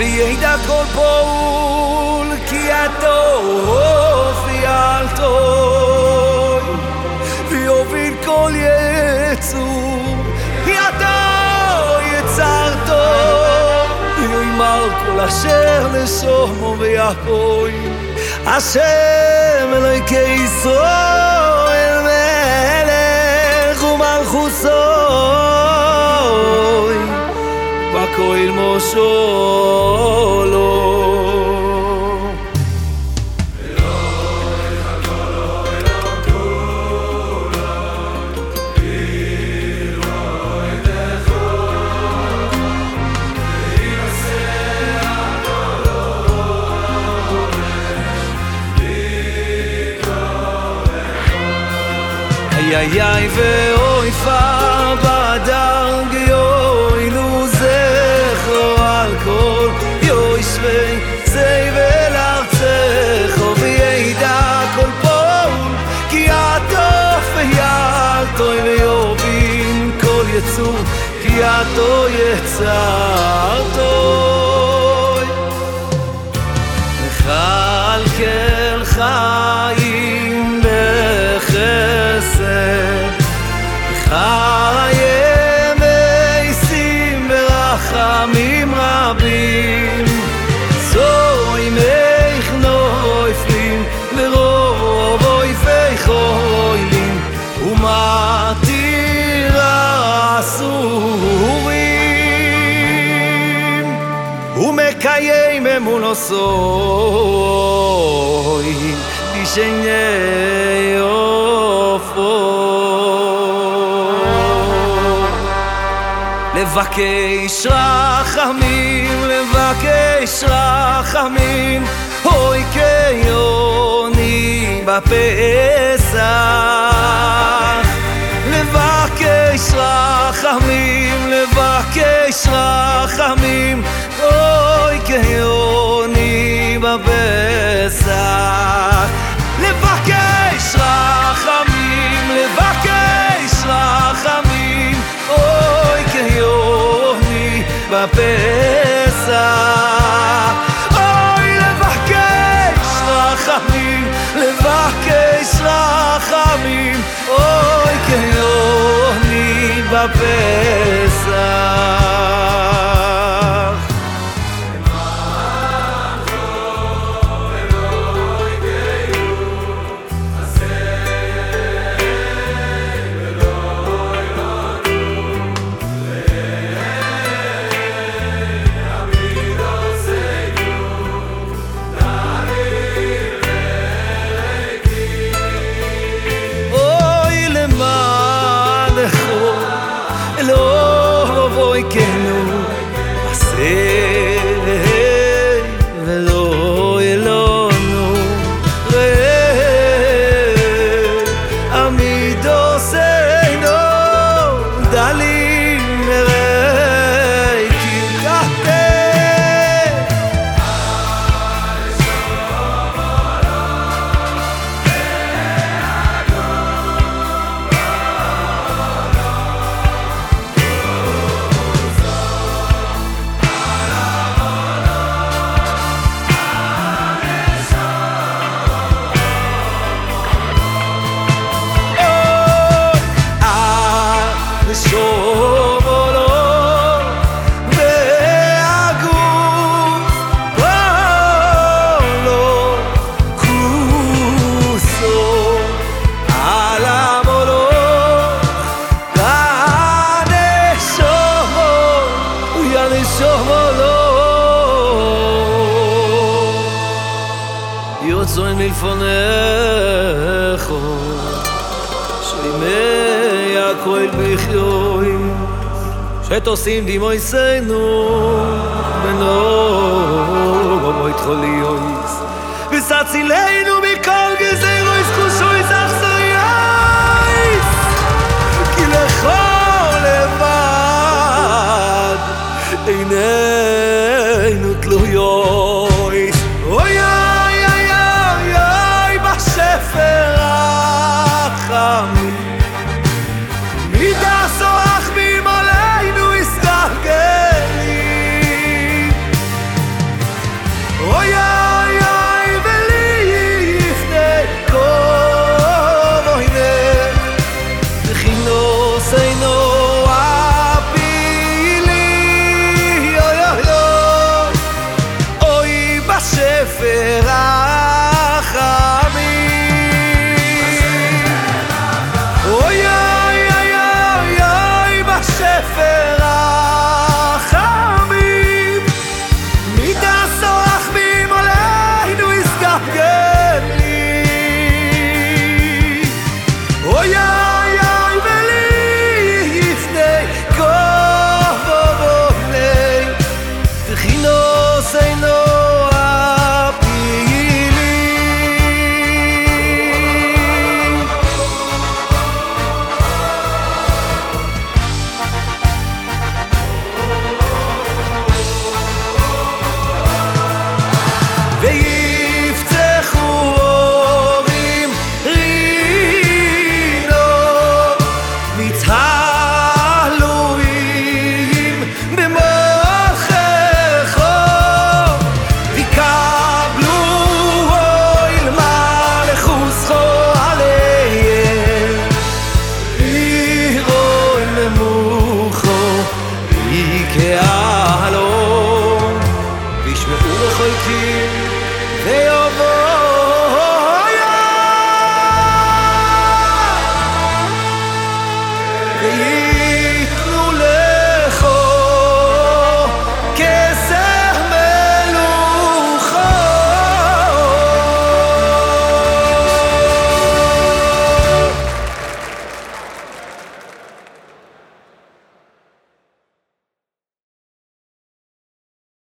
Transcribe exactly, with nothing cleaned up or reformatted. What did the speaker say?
וידע כל פעול כי הטוב יעלתו ויוביל כל יצור כי הטוב יצרתו ויאמר כל אשר לשלמה ויעקב השם אלוהי ישראל מלך ומלכותו בכל מושלו איי איי ואוי פר בדר גיוי נו זכרו על כל יוי שווי זי ולארצך וידע כל פעול כי הטוב ויעלתו ויובין כל יצור כי הטוב יצרתו לכלכל חיים חיי מייסים ברחמים רבים זוהי מייך נויפים לרוב אויפי חוילים ומתיר אסורים ומקיים אמונו סוי בשני אופו לבקש רחמים, לבקש רחמים אוי כיוני בפסח לבקש רחמים, לבקש רחמים אוי כיוני בפסח לבקש רחמים, לבקש רחמים אוי כיוני בפסח אוי לבקש רחמים, לבקש רחמים אוי כיוני בפסח יוצאים מלפונך שימי הכל בחיוי שתוסעים דימוי סיינו בנו בבית חולי אויס וסצילנו מכל גזירו יסקושו יזחסוייס כי לכל לבד עינינו תלויויס אוי אוי אוי אוי אוי בשפר החמים מידה סורח ממולנו יסתגלים חולקים ויובו